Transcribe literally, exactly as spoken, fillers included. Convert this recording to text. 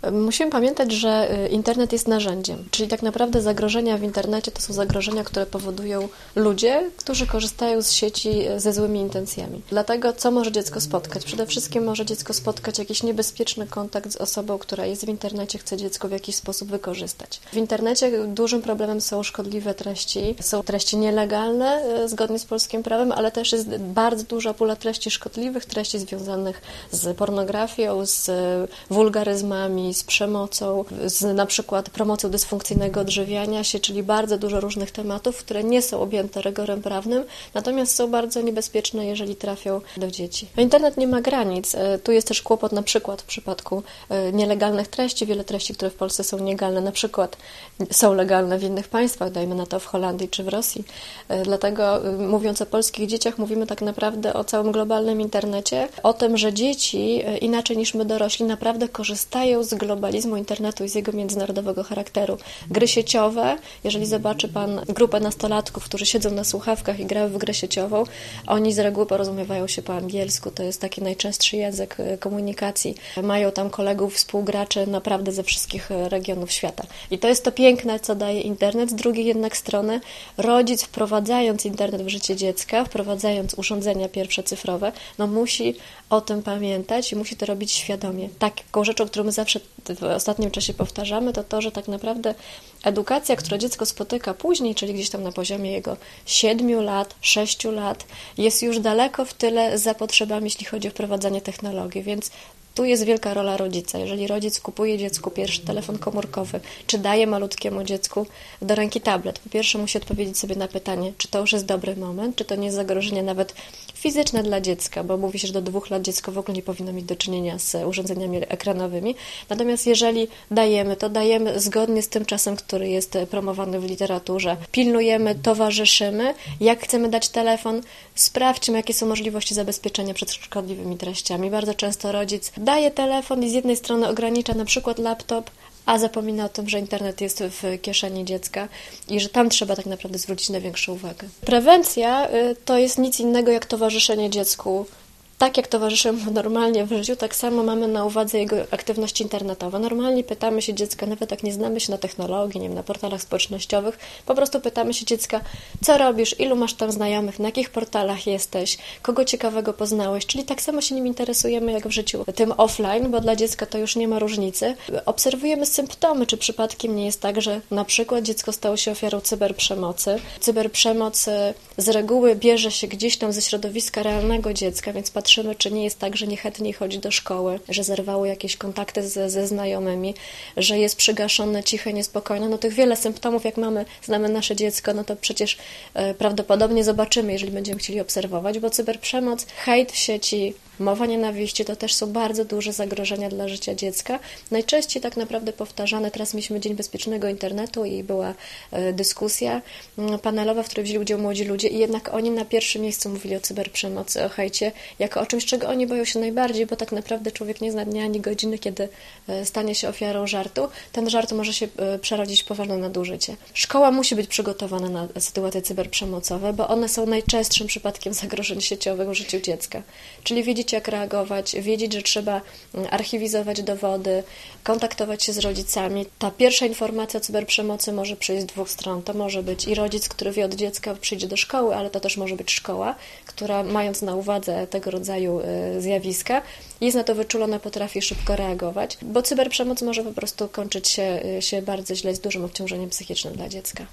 Musimy pamiętać, że internet jest narzędziem, czyli tak naprawdę zagrożenia w internecie to są zagrożenia, które powodują ludzie, którzy korzystają z sieci ze złymi intencjami. Dlatego co może dziecko spotkać? Przede wszystkim może dziecko spotkać jakiś niebezpieczny kontakt z osobą, która jest w internecie, chce dziecko w jakiś sposób wykorzystać. W internecie dużym problemem są szkodliwe treści, są treści nielegalne zgodnie z polskim prawem, ale też jest bardzo duża pula treści szkodliwych, treści związanych z pornografią, z wulgaryzmami, z przemocą, z na przykład promocją dysfunkcyjnego odżywiania się, czyli bardzo dużo różnych tematów, które nie są objęte rygorem prawnym, natomiast są bardzo niebezpieczne, jeżeli trafią do dzieci. Internet nie ma granic. Tu jest też kłopot na przykład w przypadku nielegalnych treści. Wiele treści, które w Polsce są nielegalne, na przykład są legalne w innych państwach, dajmy na to w Holandii czy w Rosji. Dlatego mówiąc o polskich dzieciach, mówimy tak naprawdę o całym globalnym internecie, o tym, że dzieci inaczej niż my dorośli naprawdę korzystają z globalizmu internetu i z jego międzynarodowego charakteru. Gry sieciowe, jeżeli zobaczy Pan grupę nastolatków, którzy siedzą na słuchawkach i grają w grę sieciową, oni z reguły porozumiewają się po angielsku, to jest taki najczęstszy język komunikacji. Mają tam kolegów, współgraczy naprawdę ze wszystkich regionów świata. I to jest to piękne, co daje internet. Z drugiej jednak strony rodzic, wprowadzając internet w życie dziecka, wprowadzając urządzenia pierwsze cyfrowe, no musi o tym pamiętać i musi to robić świadomie. Taką rzeczą, którą my zawsze w ostatnim czasie powtarzamy, to to, że tak naprawdę edukacja, którą dziecko spotyka później, czyli gdzieś tam na poziomie jego siedmiu lat, sześciu lat, jest już daleko w tyle za potrzebami, jeśli chodzi o wprowadzanie technologii, więc tu jest wielka rola rodzica. Jeżeli rodzic kupuje dziecku pierwszy telefon komórkowy, czy daje malutkiemu dziecku do ręki tablet, po pierwsze musi odpowiedzieć sobie na pytanie, czy to już jest dobry moment, czy to nie jest zagrożenie nawet fizyczne dla dziecka, bo mówi się, że do dwóch lat dziecko w ogóle nie powinno mieć do czynienia z urządzeniami ekranowymi. Natomiast jeżeli dajemy, to dajemy zgodnie z tym czasem, który jest promowany w literaturze. Pilnujemy, towarzyszymy. Jak chcemy dać telefon, sprawdźmy, jakie są możliwości zabezpieczenia przed szkodliwymi treściami. Bardzo często rodzic daje telefon i z jednej strony ogranicza na przykład laptop, a zapomina o tym, że internet jest w kieszeni dziecka i że tam trzeba tak naprawdę zwrócić największą uwagę. Prewencja to jest nic innego jak towarzyszenie dziecku. Tak jak towarzyszy mu normalnie w życiu, tak samo mamy na uwadze jego aktywności internetowe. Normalnie pytamy się dziecka, nawet jak nie znamy się na technologii, nie wiem, na portalach społecznościowych, po prostu pytamy się dziecka, co robisz, ilu masz tam znajomych, na jakich portalach jesteś, kogo ciekawego poznałeś, czyli tak samo się nim interesujemy jak w życiu tym offline, bo dla dziecka to już nie ma różnicy. Obserwujemy symptomy, czy przypadkiem nie jest tak, że na przykład dziecko stało się ofiarą cyberprzemocy. Cyberprzemoc z reguły bierze się gdzieś tam ze środowiska realnego dziecka, więc patrzymy, czy nie jest tak, że niechętniej chodzi do szkoły, że zerwało jakieś kontakty ze, ze znajomymi, że jest przygaszone, ciche, niespokojne. No tych wiele symptomów, jak mamy, znamy nasze dziecko, no to przecież e, prawdopodobnie zobaczymy, jeżeli będziemy chcieli obserwować, bo cyberprzemoc, hejt w sieci, mowa nienawiści to też są bardzo duże zagrożenia dla życia dziecka. Najczęściej tak naprawdę powtarzane, teraz mieliśmy Dzień Bezpiecznego Internetu i była e, dyskusja panelowa, w której wzięli udział młodzi ludzie i jednak oni na pierwszym miejscu mówili o cyberprzemocy, o hejcie, jako o czymś, czego oni boją się najbardziej, bo tak naprawdę człowiek nie zna dnia ani godziny, kiedy e, stanie się ofiarą żartu. Ten żart może się e, przerodzić w poważne nadużycie. Szkoła musi być przygotowana na sytuacje cyberprzemocowe, bo one są najczęstszym przypadkiem zagrożeń sieciowych w życiu dziecka. Czyli wiedzieć, jak reagować, wiedzieć, że trzeba archiwizować dowody, kontaktować się z rodzicami. Ta pierwsza informacja o cyberprzemocy może przyjść z dwóch stron. To może być i rodzic, który wie od dziecka, przyjdzie do szkoły, ale to też może być szkoła, która mając na uwadze tego rodzaju zjawiska, jest na to wyczulona, potrafi szybko reagować, bo cyberprzemoc może po prostu kończyć się, się bardzo źle z dużym obciążeniem psychicznym dla dziecka.